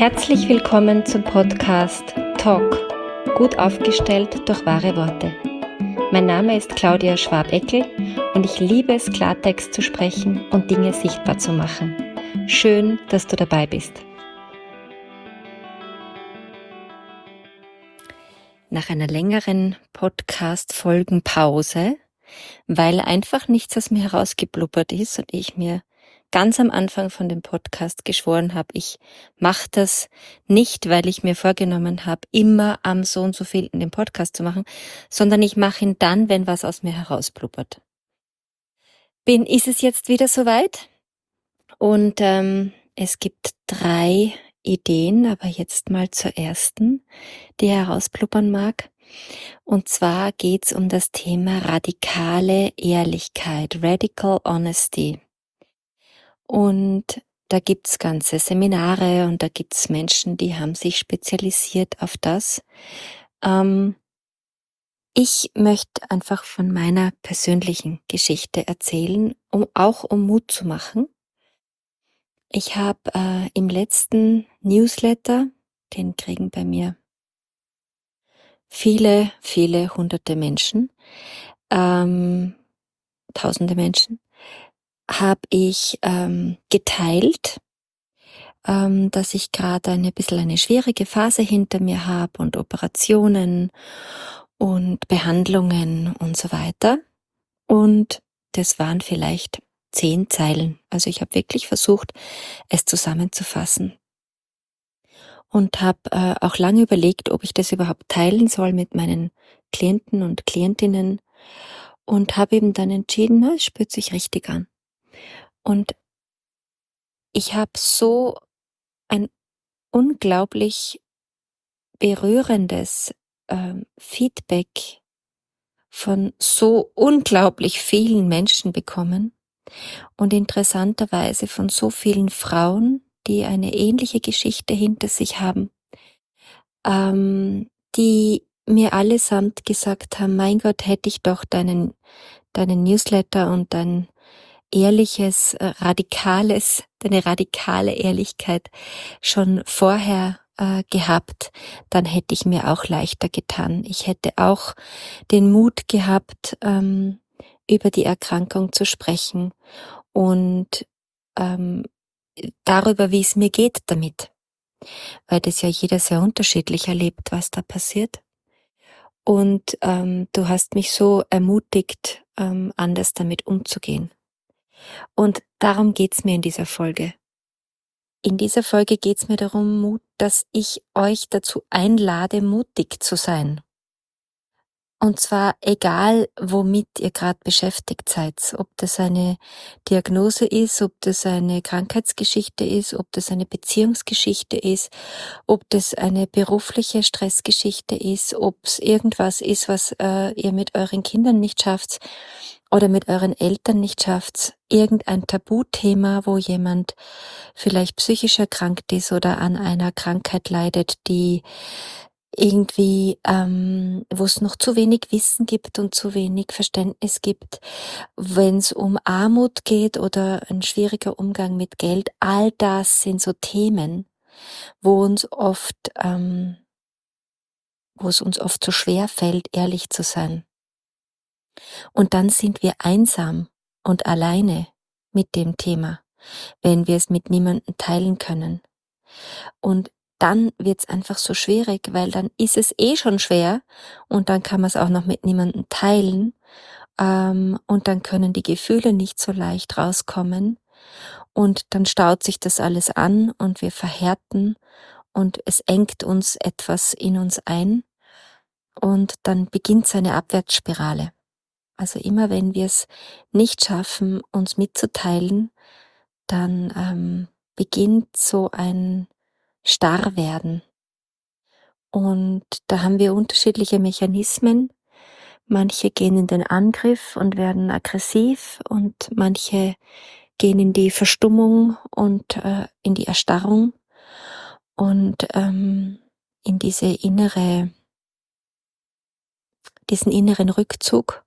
Herzlich willkommen zum Podcast Talk, gut aufgestellt durch wahre Worte. Mein Name ist Claudia Schwab-Eckel und ich liebe es, Klartext zu sprechen und Dinge sichtbar zu machen. Schön, dass du dabei bist. Nach einer längeren Podcast-Folgenpause, weil einfach nichts aus mir herausgeblubbert ist und ich mir ganz am Anfang von dem Podcast geschworen habe, ich mache das nicht, weil ich mir vorgenommen habe, immer am so und so vielten den Podcast zu machen, sondern ich mache ihn dann, wenn was aus mir herausblubbert. Ist es jetzt wieder soweit? Und es gibt 3 Ideen, aber jetzt mal zur ersten, die herausblubbern mag. Und zwar geht's um das Thema radikale Ehrlichkeit, Radical Honesty. Und da gibt's ganze Seminare und da gibt's Menschen, die haben sich spezialisiert auf das. Ich möchte einfach von meiner persönlichen Geschichte erzählen, um Mut zu machen. Ich habe im letzten Newsletter, den kriegen bei mir viele hunderte Menschen, tausende Menschen, habe ich geteilt, dass ich gerade ein bisschen eine schwierige Phase hinter mir habe und Operationen und Behandlungen und so weiter. Und das waren vielleicht 10 Zeilen. Also ich habe wirklich versucht, es zusammenzufassen. Und habe auch lange überlegt, ob ich das überhaupt teilen soll mit meinen Klienten und Klientinnen. Und habe eben dann entschieden, es spürt sich richtig an. Und ich habe so ein unglaublich berührendes Feedback von so unglaublich vielen Menschen bekommen und interessanterweise von so vielen Frauen, die eine ähnliche Geschichte hinter sich haben, die mir allesamt gesagt haben, mein Gott, hätte ich doch deinen Newsletter und deine radikale Ehrlichkeit schon vorher gehabt, dann hätte ich mir auch leichter getan. Ich hätte auch den Mut gehabt, über die Erkrankung zu sprechen und darüber, wie es mir geht damit, weil das ja jeder sehr unterschiedlich erlebt, was da passiert. Und du hast mich so ermutigt, anders damit umzugehen. Und darum geht's mir in dieser Folge. In dieser Folge geht's mir darum, dass ich euch dazu einlade, mutig zu sein. Und zwar egal, womit ihr gerade beschäftigt seid, ob das eine Diagnose ist, ob das eine Krankheitsgeschichte ist, ob das eine Beziehungsgeschichte ist, ob das eine berufliche Stressgeschichte ist, ob es irgendwas ist, was ihr mit euren Kindern nicht schafft oder mit euren Eltern nicht schafft, irgendein Tabuthema, wo jemand vielleicht psychisch erkrankt ist oder an einer Krankheit leidet, die irgendwie, wo es noch zu wenig Wissen gibt und zu wenig Verständnis gibt, wenn es um Armut geht oder ein schwieriger Umgang mit Geld. All das sind so Themen, wo es uns oft so schwer fällt, ehrlich zu sein. Und dann sind wir einsam und alleine mit dem Thema, wenn wir es mit niemandem teilen können. Und dann wird's einfach so schwierig, weil dann ist es schon schwer und dann kann man es auch noch mit niemandem teilen, und dann können die Gefühle nicht so leicht rauskommen und dann staut sich das alles an und wir verhärten und es engt uns etwas in uns ein und dann beginnt so eine Abwärtsspirale. Also immer wenn wir es nicht schaffen, uns mitzuteilen, dann beginnt so ein Starrwerden. Und da haben wir unterschiedliche Mechanismen. Manche gehen in den Angriff und werden aggressiv und manche gehen in die Verstummung und in die Erstarrung und in diesen inneren Rückzug.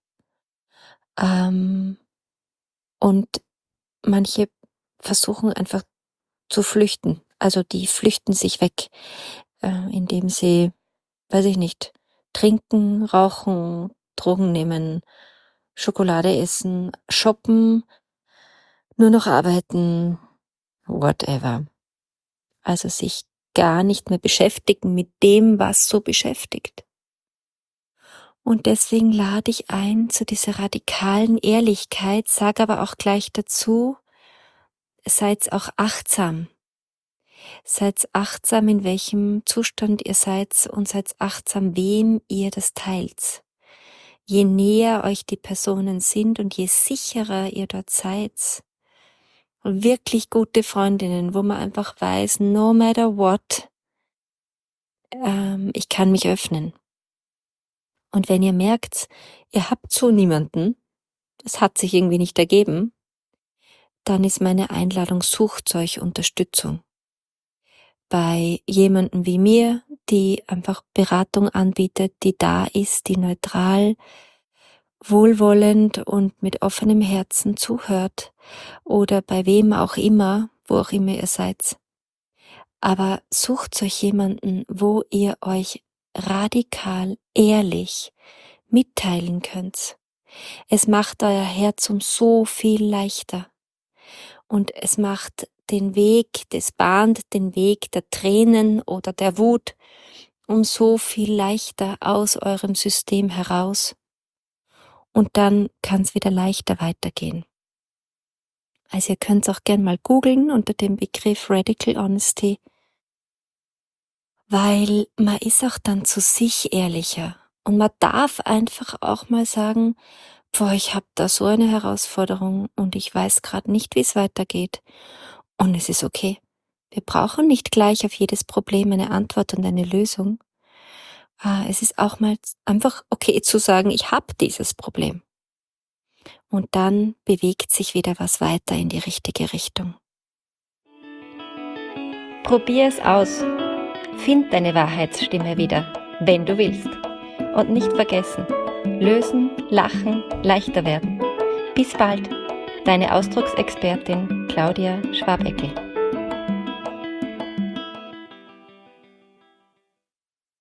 Und manche versuchen einfach zu flüchten Also die flüchten sich weg, indem sie, weiß ich nicht, trinken, rauchen, Drogen nehmen, Schokolade essen, shoppen, nur noch arbeiten, whatever. Also sich gar nicht mehr beschäftigen mit dem, was so beschäftigt. Und deswegen lade ich ein zu dieser radikalen Ehrlichkeit, sage aber auch gleich dazu, seid auch achtsam. Seid achtsam, in welchem Zustand ihr seid und seid achtsam, wem ihr das teilt. Je näher euch die Personen sind und je sicherer ihr dort seid, und wirklich gute Freundinnen, wo man einfach weiß, no matter what, ich kann mich öffnen. Und wenn ihr merkt, ihr habt so niemanden, es hat sich irgendwie nicht ergeben, dann ist meine Einladung, sucht euch Unterstützung. Bei jemandem wie mir, die einfach Beratung anbietet, die da ist, die neutral, wohlwollend und mit offenem Herzen zuhört, oder bei wem auch immer, wo auch immer ihr seid. Aber sucht euch jemanden, wo ihr euch radikal ehrlich mitteilen könnt. Es macht euer Herz um so viel leichter. Und es macht bahnt den Weg der Tränen oder der Wut um so viel leichter aus eurem System heraus. Und dann kann es wieder leichter weitergehen. Also ihr könnt es auch gern mal googeln unter dem Begriff Radical Honesty, weil man ist auch dann zu sich ehrlicher. Und man darf einfach auch mal sagen, ich habe da so eine Herausforderung und ich weiß gerade nicht, wie es weitergeht. Und es ist okay. Wir brauchen nicht gleich auf jedes Problem eine Antwort und eine Lösung. Es ist auch mal einfach okay zu sagen, ich habe dieses Problem. Und dann bewegt sich wieder was weiter in die richtige Richtung. Probier es aus. Find deine Wahrheitsstimme wieder, wenn du willst. Und nicht vergessen, lösen, lachen, leichter werden. Bis bald, deine Ausdrucksexpertin Claudia Schwabeckel.